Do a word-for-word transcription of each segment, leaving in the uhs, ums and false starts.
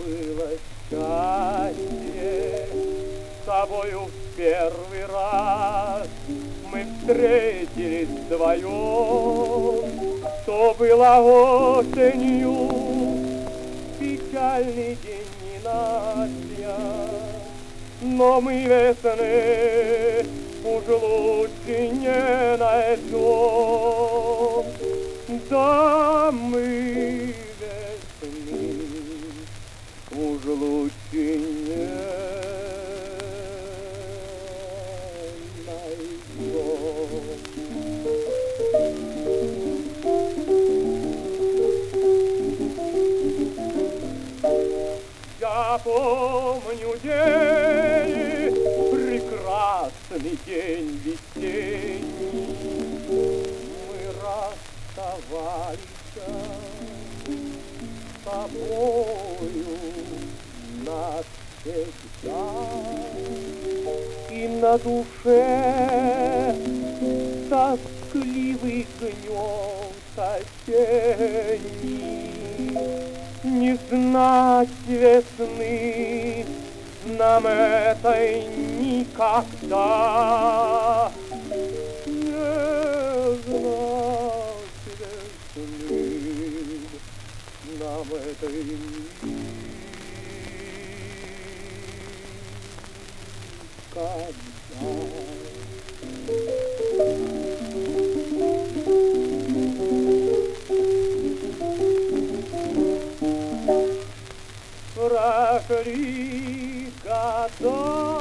было счастье, с тобою в первый раз мы встретились вдвоем. То было осенью, печальный день ненастья, но мы весны уж лучше не найдем. Да, мы весны уж лучше не найдем. Я помню день, прекрасный день весенний, мы расставались с тобою навсегда, и на душе тоскливый гнет осенний. Не знать весны нам этой никогда, не знать весны нам этой никогда. Прошли года,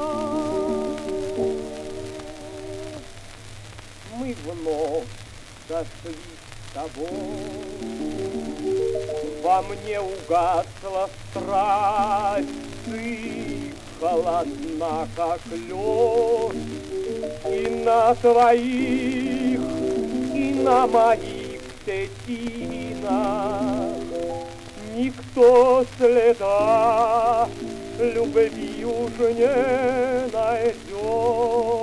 мы вновь сошли с тобой. Во мне угасла страсть, ты холодна, как лед, и на твоих, и на моих щетинах никто следа любви уж не найдет.